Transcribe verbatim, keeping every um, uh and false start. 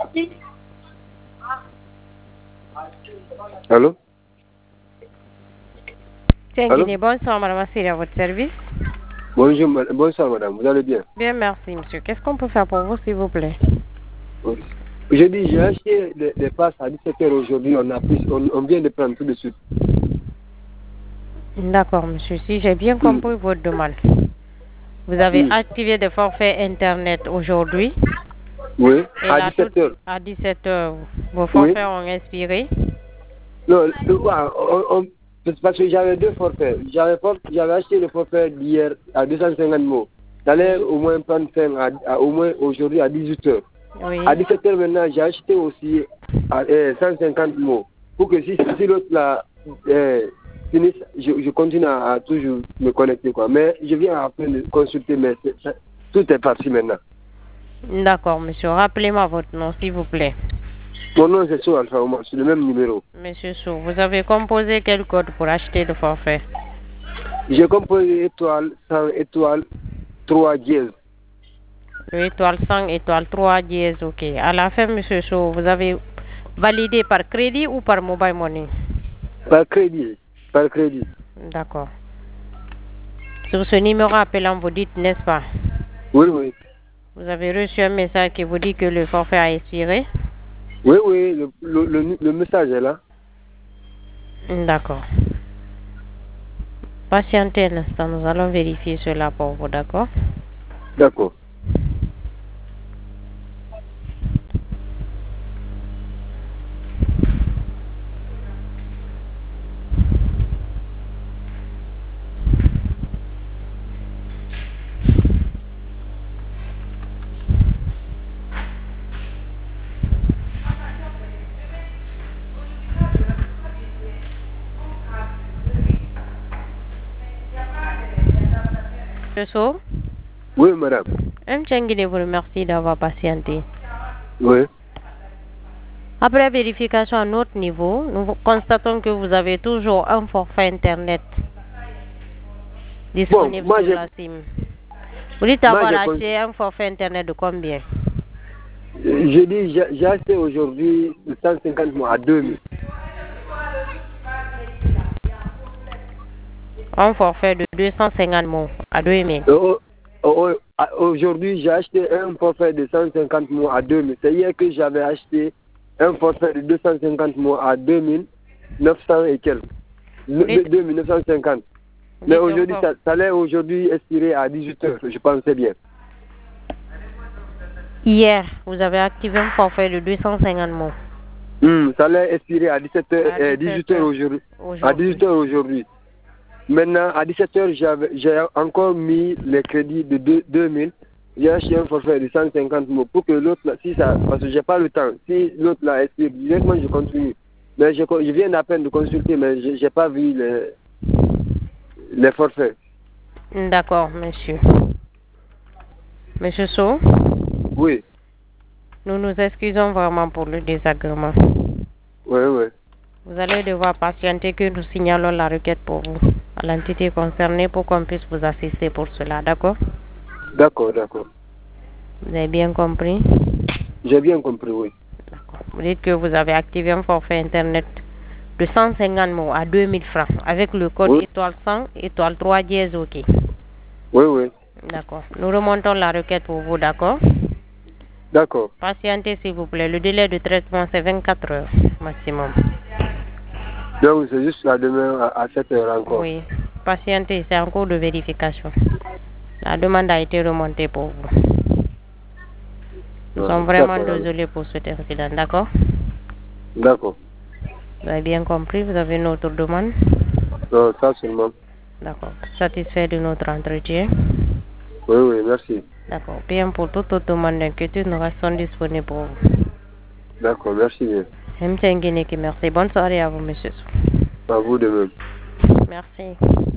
Allô? Tiens, bonsoir, madame Assiri, à votre service. Bonjour, bonsoir, madame. Vous allez bien? Bien, merci, monsieur. Qu'est-ce qu'on peut faire pour vous, s'il vous plaît? Je dis, j'ai acheté des, des passes à dix-sept heures aujourd'hui. On, a pris, on, on vient de prendre tout de suite. D'accord, monsieur. Si j'ai bien compris mm. votre demande, vous avez mm. activé des forfaits Internet aujourd'hui. Oui, et à dix-sept heures. À dix-sept heures, vos forfaits oui. ont expiré. Non, on, on, parce que j'avais deux forfaits. J'avais, j'avais acheté le forfait d'hier à deux cent cinquante mots. Ça allait au moins prendre fin à, à, au moins aujourd'hui à dix-huit heures. Oui. À dix-sept heures maintenant, j'ai acheté aussi à euh, cent cinquante mots. Pour que si, si l'autre là euh, finisse, je, je continue à, à toujours me connecter. Quoi. Mais je viens après de consulter, mais c'est, ça, tout est parti maintenant. D'accord, monsieur. Rappelez-moi votre nom, s'il vous plaît. Mon nom, c'est Sou Alpha Omar, c'est le même numéro. Monsieur Sou, vous avez composé quel code pour acheter le forfait? J'ai composé étoile cent, étoile trois dièse. Le étoile cent, étoile trois dièse, ok. À la fin, monsieur Sou, vous avez validé par crédit ou par mobile money? Par crédit, par crédit. D'accord. Sur ce numéro appelant, vous dites, n'est-ce pas? Oui, oui. Vous avez reçu un message qui vous dit que le forfait a expiré? Oui, oui, le, le, le, le message est là. D'accord. Patientez un instant, nous allons vérifier cela pour vous, d'accord? D'accord. Monsieur? Oui, madame. M. Tchengine vous remercie d'avoir patienté. Oui. Après vérification à notre niveau, nous constatons que vous avez toujours un forfait Internet disponible bon, moi sur la SIM. Vous dites avoir acheté un forfait Internet de combien? Je dis, j'ai acheté aujourd'hui cent cinquante mois à deux mille. Un forfait de deux cent cinquante mots à deux mille. Oh, oh, oh, aujourd'hui, j'ai acheté un forfait de cent cinquante mots à deux mille. C'est hier que j'avais acheté un forfait de deux cent cinquante mots à deux mille neuf cents et quelques. deux mille neuf cent cinquante. Mais aujourd'hui, ça, ça allait aujourd'hui expirer à dix-huit heures, je pensais bien. Hier, vous avez activé un forfait de deux cent cinquante mots. Mmh, ça allait expirer à dix-sept heures, à dix-huit heures aujourd'hui. À dix-huit heures aujourd'hui. Maintenant, à dix-sept heures, j'ai encore mis les crédits de deux mille. J'ai acheté un forfait de cent cinquante mots pour que l'autre, si ça, parce que j'ai pas le temps, si l'autre là expire, directement je continue. Mais je, je viens à peine de consulter, mais je n'ai pas vu les, les forfaits. D'accord, monsieur. Monsieur So? Oui. Nous nous excusons vraiment pour le désagrément. Oui, oui. Vous allez devoir patienter que nous signalons la requête pour vous à l'entité concernée pour qu'on puisse vous assister pour cela, d'accord? D'accord, d'accord. Vous avez bien compris? J'ai bien compris, oui. D'accord. Vous dites que vous avez activé un forfait Internet de cent cinquante mots à deux mille francs avec le code oui. étoile cent, étoile trois dièse, ok. Oui, oui. D'accord. Nous remontons la requête pour vous, d'accord? D'accord. Patientez, s'il vous plaît. Le délai de traitement, c'est vingt-quatre heures maximum. Donc, c'est juste la demain à sept heures encore. Oui. Patientez, c'est en cours de vérification. La demande a été remontée pour vous. Nous sommes vraiment désolés pour cet incident, d'accord? D'accord. Vous avez bien compris, vous avez une autre demande? Non, ça seulement. D'accord. Satisfait de notre entretien? Oui, oui, merci. D'accord. Bien, pour toute autre demande d'inquiétude, nous restons disponibles pour vous. D'accord, merci bien. M. Tchengine, merci. Bonne soirée à vous, monsieur. À vous de même. Merci.